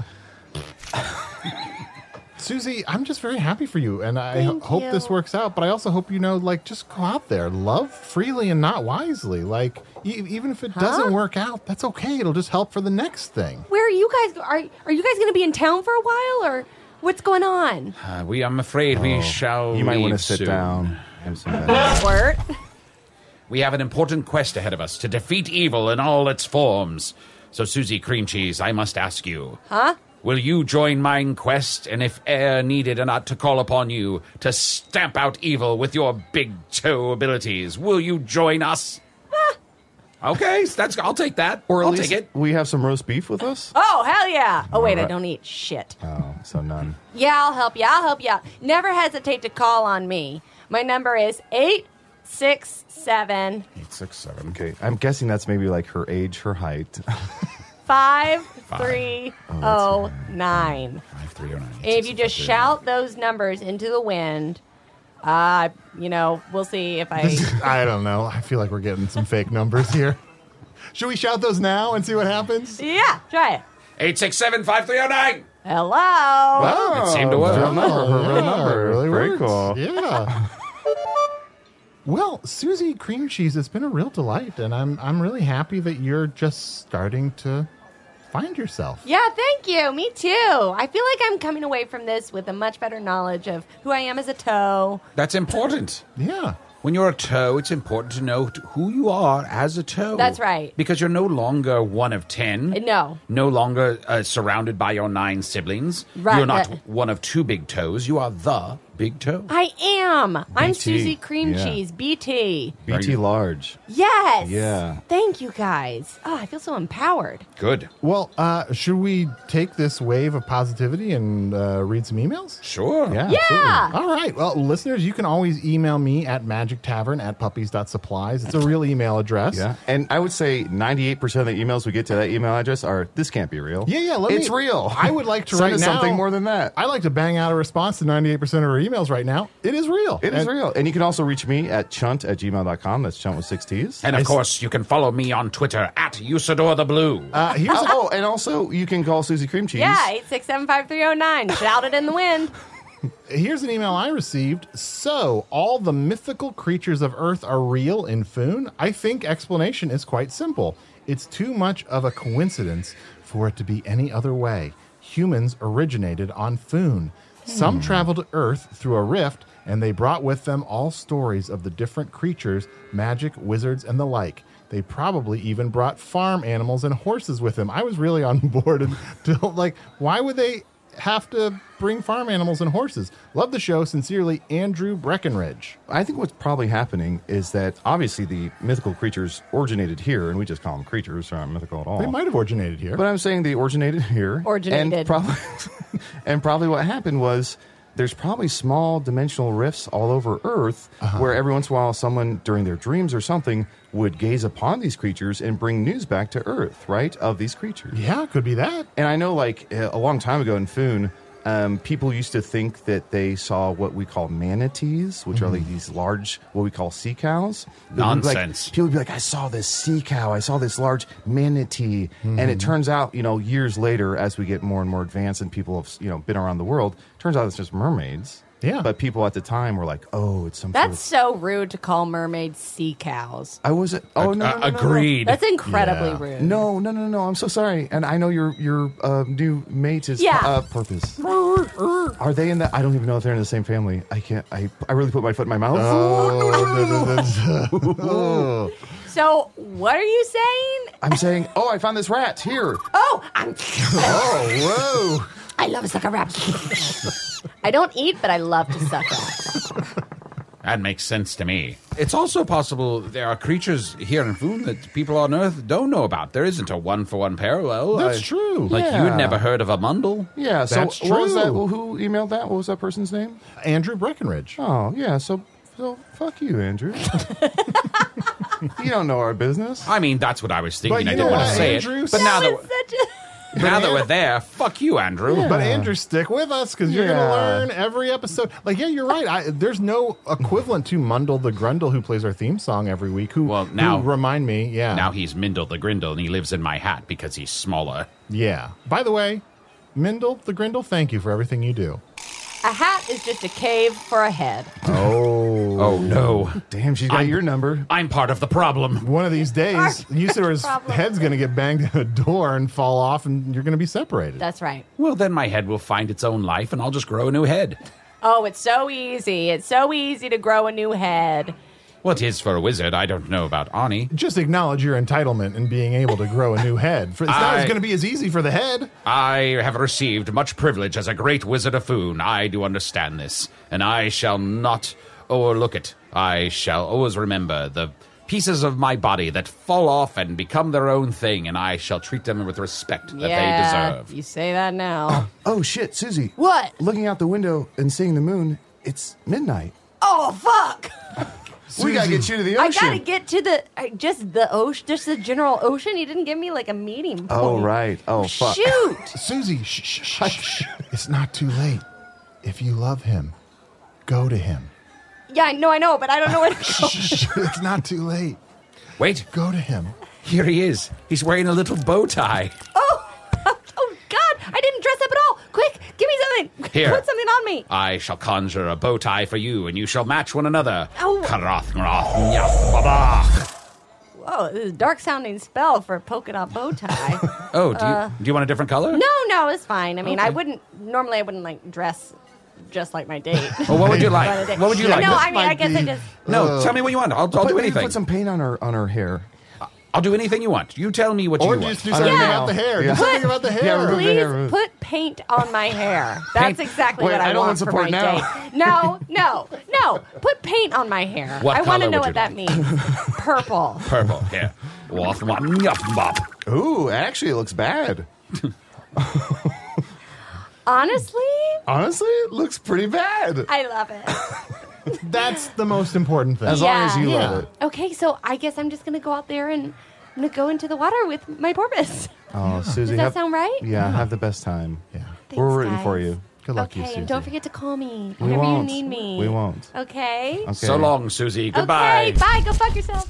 Susie, I'm just very happy for you, and I Thank hope you. this works out. But I also hope you know, like, just go out there, love freely and not wisely. Like, e- even if it Huh? doesn't work out, that's okay. It'll just help for the next thing. Where are you guys? Are are you guys going to be in town for a while, or what's going on? Uh, we, I'm afraid we shall. You might want to leave sit soon. down. Have some better. Squirt. We have an important quest ahead of us to defeat evil in all its forms. So, Susie Cream Cheese, I must ask you, Huh? will you join mine quest, and if e'er needed and not to call upon you to stamp out evil with your big toe abilities, will you join us? Okay, so that's I'll take that. Or at I'll least take it. we have some roast beef with us. Oh, hell yeah. Oh, wait, I Alright. don't eat shit. Oh, so none. Yeah, I'll help you. I'll help you out. Never hesitate to call on me. My number is eight six seven Eight, six, seven. Okay, I'm guessing that's maybe like her age, her height. five three oh nine. Five three oh nine. If you just shout those numbers into the wind, uh, you know, we'll see if I. I don't know. I feel like we're getting some fake numbers here. Should we shout those now and see what happens? Yeah, try it. Eight six seven five three oh nine. Hello. Wow, it seemed to work. Real number, her real Yeah, number. it really Very works. cool. Yeah. Well, Susie Cream Cheese, it's been a real delight, and I'm I'm really happy that you're just starting to find yourself. Yeah, thank you. Me too. I feel like I'm coming away from this with a much better knowledge of who I am as a toe. That's important. Yeah. When you're a toe, it's important to know t- who you are as a toe. That's right. Because you're no longer one of ten. No. No longer uh, surrounded by your nine siblings. Right, You're not right. one of two big toes. You are the big toe. I am. I'm B T. Susie Cream Yeah. Cheese, B T. B T large. Yes. Yeah. Thank you guys. Oh, I feel so empowered. Good. Well, uh, should we take this wave of positivity and uh, read some emails? Sure. Yeah. Yeah. absolutely. All right. Well, listeners, you can always email me at magic tavern at puppies dot supplies. It's a real email address. Yeah, and I would say ninety-eight percent of the emails we get to that email address are, this can't be real. Yeah, yeah. Let it's me, real. I would like to Send right us now. something more than that. I like to bang out a response to ninety-eight percent of our emails right now. It is real. It is And- real. And you can also reach me at chunt at gmail dot com. That's chunt with six T's. And of I s- course, you can follow me on Twitter at Usador the Blue. Uh, here's oh, oh, and also you can call Susie Cream Cheese. Yeah, eight six seven five three oh nine. Shout it in the wind. Here's an email I received. So, all the mythical creatures of Earth are real in Foon? I think explanation is quite simple. It's too much of a coincidence for it to be any other way. Humans originated on Foon. Some traveled to Earth through a rift, and they brought with them all stories of the different creatures, magic, wizards, and the like. They probably even brought farm animals and horses with them. I was really on board until, like, why would they have to bring farm animals and horses? Love the show. Sincerely, Andrew Breckenridge. I think what's probably happening is that obviously the mythical creatures originated here, and we just call them creatures. They're not mythical at all. They might have originated here. But I'm saying they originated here. Originated. And probably, and probably what happened was there's probably small dimensional rifts all over Earth Uh-huh. where every once in a while someone during their dreams or something would gaze upon these creatures and bring news back to Earth, right, of these creatures. Yeah, could be that. And I know, like, a long time ago in Foon, um, people used to think that they saw what we call manatees, which are like these large, what we call sea cows. They would be like- Nonsense. people would be like, I saw this sea cow, I saw this large manatee. And it turns out, you know, years later, as we get more and more advanced and people have, you know, been around the world, turns out it's just mermaids. Yeah. But people at the time were like, oh, it's some That's sort so rude to call mermaids sea cows. of... I wasn't... Oh, no, no, no, no, no. Agreed. That's incredibly Yeah. rude. No, no, no, no. I'm so sorry. And I know your your uh, new mate is Yeah. uh, Purpose. Are they in that? I don't even know if they're in the same family. I can't. I, I really put my foot in my mouth. Oh, no, no, no. Oh. So, what are you saying? I'm saying, oh, I found this rat here. Oh, I'm. Oh, whoa. I love to suck a rat. I don't eat, but I love to suck rats. That makes sense to me. It's also possible there are creatures here in Foon that people on Earth don't know about. There isn't a one-for-one parallel. That's I- true. Like, Yeah. you'd never heard of a Mundle? Yeah. So That's what was that? true. Well, who emailed that? What was that person's name? Andrew Breckenridge. Oh, yeah. So so fuck you, Andrew. You don't know our business. I mean, that's what I was But thinking. you I know didn't want what, to say Andrew? it. But now That that, was such a. now that we're there, fuck you, Andrew. But Andrew, stick with us because you're going to Yeah. learn every episode. Like, yeah, you're right. I, there's no equivalent to Mundle the Grundle, who plays our theme song every week. Who, Well, now- who remind me, yeah, Now he's Mindle the Grindle, and he lives in my hat because he's smaller. yeah. By the way, Mindle the Grindle, thank you for everything you do. A hat is just a cave for a head. Oh, Oh, no. Damn, she's got I'm- your number. I'm part of the problem. one of these days, Usador's Problem. head's going to get banged in a door and fall off, and you're going to be separated. That's right. Well, then my head will find its own life, and I'll just grow a new head. Oh, it's so easy. It's so easy to grow a new head. Well, it is for a wizard. I don't know about Arnie. Just acknowledge your entitlement in being able to grow a new head. For, it's not I- going to be as easy for the head. I have received much privilege as a great wizard of Foon. I do understand this, and I shall not overlook it. I shall always remember the pieces of my body that fall off and become their own thing, and I shall treat them with respect that yeah, they deserve. You say that now. Oh, shit, Susie. What? Looking out the window and seeing the moon, it's midnight. Oh, fuck! We gotta get you to the I ocean. gotta get to the uh, just the ocean, just the general ocean. You didn't give me like a meeting point. Oh, right. Oh, fuck. Shoot! Susie, shh, shh, shh, shh. It's not too late. If you love him, go to him. Yeah, I know, I know, but I don't know where to go. Shh, it's not too late. Wait. Go to him. Here he is. He's wearing a little bow tie. Oh, oh God! I didn't dress up at all. Quick, give me something. Here. Put something on me. I shall conjure a bow tie for you, and you shall match one another. Oh. Karoth, Ngaroth, Nyaf, Baba. Whoa, this is a dark sounding spell for a polka dot bow tie. Oh, do you, Uh, do you want a different color? no, no, it's fine. I mean, I Okay. wouldn't normally. I wouldn't like dress just like my date. Well, what would you like? But I did- What would you like? No, This I mean, I guess I just. No, tell me what you want. I'll, I'll Put- do maybe anything. Put some paint on her on her hair. I'll do anything you want. You tell me what Or you just do want. something Yeah. about the hair. Yeah. Do something about the hair. Yeah, remove the Please hair. put paint on my hair. That's Paint- exactly Wait, what I, I don't want want for my support now. date. No, no, no. Put paint on my hair. What I want to color know would what you that means. Purple. Purple. Here. Wath, wah, nyaf, bop. Ooh, actually, it looks bad. Honestly, Honestly, it looks pretty bad. I love it. That's the most important thing. As long as you Yeah. love it. Okay, so I guess I'm just gonna go out there and I'm gonna go into the water with my porpoise. Oh, Susie. Does that have, sound right? Yeah, have the best time. Yeah. We're Thanks, rooting for guys. you. Good luck, Okay, you, Susie. and don't forget to call me We whenever won't. you need me. We won't. Okay. Okay. So long, Susie. Goodbye. Okay, bye. Go fuck yourself.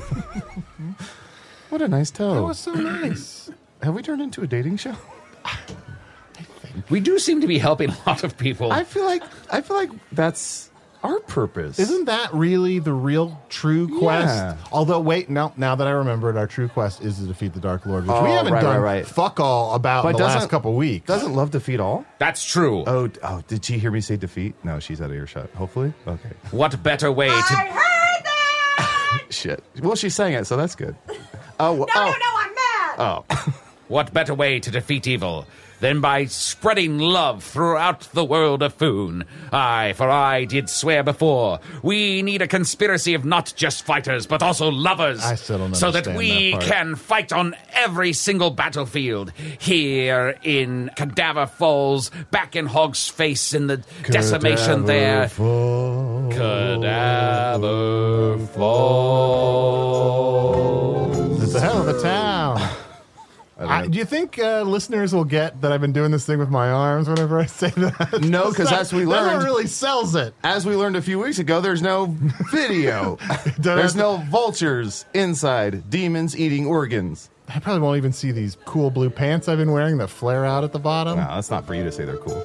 What a nice toe. That was so nice. Have we turned into a dating show? We do seem to be helping a lot of people. I feel like I feel like that's our purpose. Isn't that really the real true quest? Yeah. Although, wait, no, now that I remember it, our true quest is to defeat the Dark Lord, which we Oh, haven't right, done right, right. fuck all about in But the last doesn't- couple weeks. Doesn't love defeat all? That's true. Oh, d- oh, did she hear me say defeat? No, she's out of earshot. Hopefully. Okay. What better way to... heard that. Shit. Well, she sang it, so that's good. Oh, well, No, oh, no, no. I'm mad. oh. What better way to defeat evil than by spreading love throughout the world of Foon? Aye, for I did swear before, we need a conspiracy of not just fighters, but also lovers. I still don't so that understand we that part. can fight on every single battlefield. Here in Cadaver Falls, back in Hog's Face, in the decimation there. Cadaver Falls. It's a hell of a town. I, do you think uh, listeners will get that I've been doing this thing with my arms whenever I say that? No, because That- as we that learned, really sells it. as we learned a few weeks ago, there's no video. There's no vultures inside. Demons eating organs. I probably won't even see these cool blue pants I've been wearing that flare out at the bottom. No, that's not for you to say they're cool.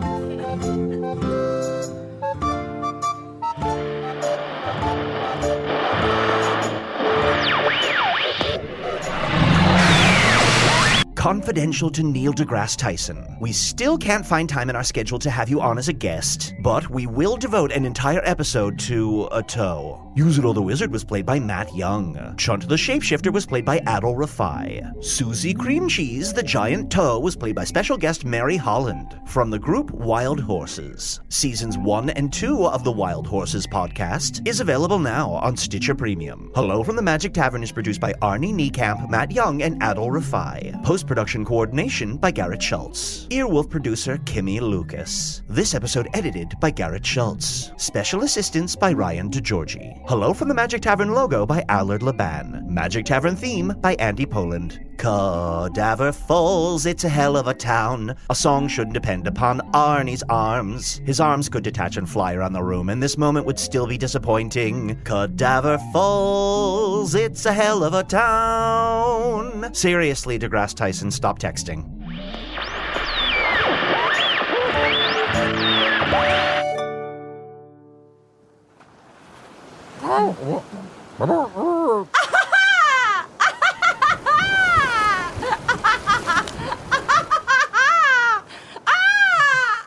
Confidential to Neil deGrasse Tyson. We still can't find time in our schedule to have you on as a guest, but we will devote an entire episode to a toe. Yuzuro the Wizard was played by Matt Young. Chunt the Shapeshifter was played by Adol Rafai. Susie Cream Cheese, the Giant Toe, was played by special guest Mary Holland from the group Wild Horses. Seasons one and two of the Wild Horses podcast is available now on Stitcher Premium. Hello from the Magic Tavern is produced by Arnie Niekamp, Matt Young, and Adol Rafai. Post-production coordination by Garrett Schultz. Earwolf producer Kimmy Lucas. This episode edited by Garrett Schultz. Special assistance by Ryan DeGiorgi. Hello from the Magic Tavern logo by Allard Laban. Magic Tavern theme by Andy Poland. Cadaver Falls, it's a hell of a town. A song shouldn't depend upon Arnie's arms. His arms could detach and fly around the room, and this moment would still be disappointing. Cadaver Falls, it's a hell of a town. Seriously, DeGrasse Tyson, stop texting.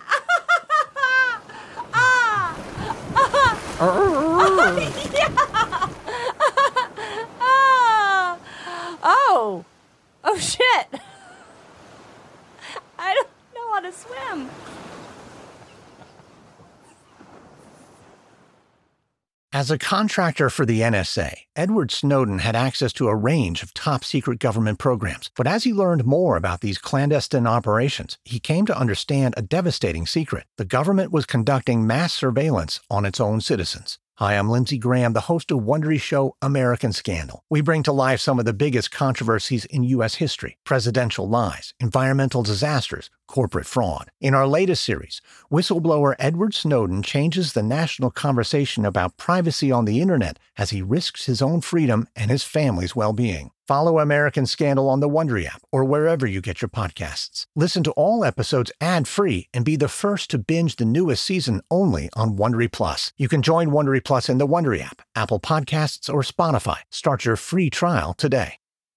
Yeah. swim. As a contractor for the N S A, Edward Snowden had access to a range of top-secret government programs. But as he learned more about these clandestine operations, he came to understand a devastating secret. The government was conducting mass surveillance on its own citizens. Hi, I'm Lindsey Graham, the host of Wondery's show, American Scandal. We bring to life some of the biggest controversies in U S history: presidential lies, environmental disasters, corporate fraud. In our latest series, whistleblower Edward Snowden changes the national conversation about privacy on the internet as he risks his own freedom and his family's well-being. Follow American Scandal on the Wondery app or wherever you get your podcasts. Listen to all episodes ad-free and be the first to binge the newest season only on Wondery Plus. You can join Wondery Plus in the Wondery app, Apple Podcasts, or Spotify. Start your free trial today.